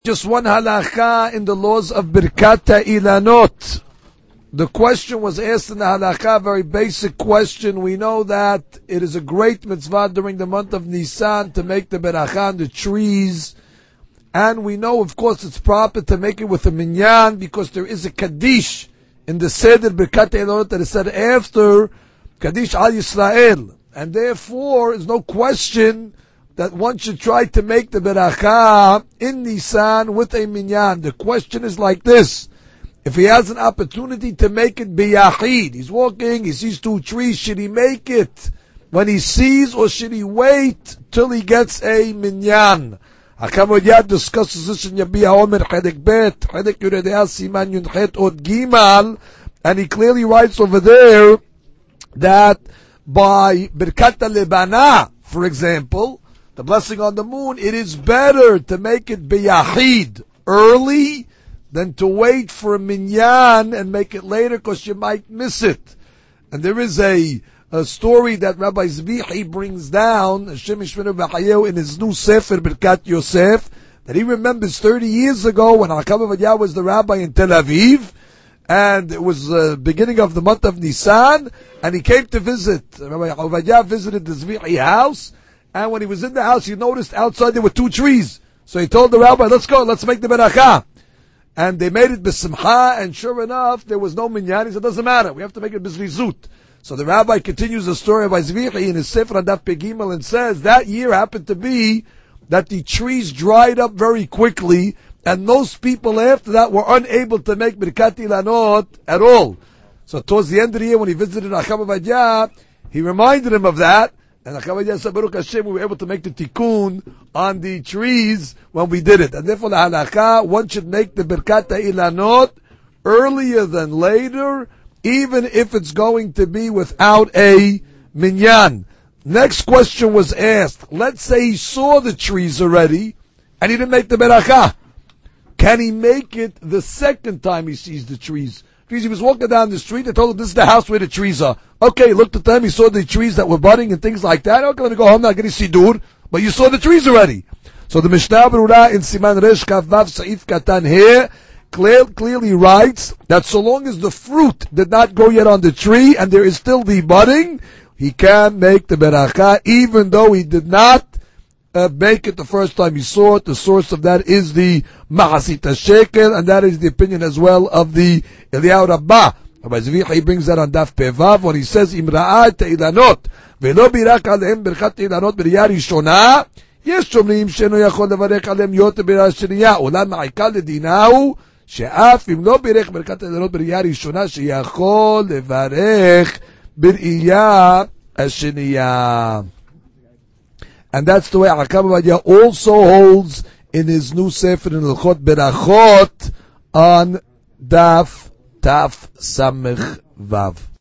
Just one halakha in the laws of Birkat Ilanot. The question was asked in the halakha, very basic question. We know that it is a great mitzvah during the month of Nisan to make the beracha on the trees. And we know, of course, it's proper to make it with a minyan because there is a Kaddish in the Seder Birkat Ilanot that is said after Kaddish Al Yisrael. And therefore, there's no question that one should try to make the beracha in Nisan with a minyan. The question is like this. If he has an opportunity to make it biyahid, he's walking, he sees two trees, should he make it when he sees or should he wait till he gets a minyan? Hakam Ovadia discusses this in Yabiya Omer Chedek Bet, Chedek Yuredea Siman Yunchet Od Gimal, and he clearly writes over there that by Birkat Lebana, for example, the blessing on the moon, it is better to make it biyahid early than to wait for a minyan and make it later because you might miss it. And there is a story that Rabbi Zvihi brings down, Hashem Yishmeru B'Chayehu, in his new Sefer Birkat Yosef, that he remembers 30 years ago when Hakam Ovadia was the rabbi in Tel Aviv, and it was the beginning of the month of Nisan, and he came to visit. Rabbi Ovadia visited the Zvihi house, and when he was in the house, he noticed outside there were two trees. So he told the rabbi, let's go, let's make the beracha. And they made it b'simcha, and sure enough, there was no minyan. He said, doesn't matter, we have to make it b'zrizut. So the rabbi continues the story of Zvihi in his Sefer on Daf Pegimel and says, that year happened to be that the trees dried up very quickly, and those people after that were unable to make Birkat Ilanot at all. So towards the end of the year, when he visited Hakam Ovadia, he reminded him of that, and Hakam Ovadia said, Baruch Hashem, we were able to make the tikkun on the trees when we did it. And therefore, the halakha, one should make the Birkat Ilanot earlier than later, even if it's going to be without a minyan. Next question was asked. Let's say he saw the trees already, and he didn't make the beracha. Can he make it the second time he sees the trees? Because he was walking down the street, they told him this is the house where the trees are. Okay, he looked at them, he saw the trees that were budding and things like that. Okay, let me go home now, get a sidur. But you saw the trees already. So the Mishnah Berurah in Siman Resh Kaf Vav Saif Katan here clearly writes that so long as the fruit did not go yet on the tree and there is still the budding, he can make the beracha even though he did not make it the first time he saw it. The source of that is the Mahasit HaShekel, and that is the opinion as well of the Eliyahu Rabbah. Rabbi Zvihi brings that on Daf Pevav when he says, Im ra'at ilanot ve'lo birak alehem birkat ilanot b'riyah rishona, יש שומרים שאינו יכול לברך עליהם יותר בריאה שנייה, אולם העיקר לדינה הוא שאף אם לא בירך ברכת אילנות בראייה ראשונה, שיכול לברך בראייה השנייה. And that's the way Hakam Ovadia also holds in his new Sefer in Hilchot Berachot on Daf Taf Samech Vav.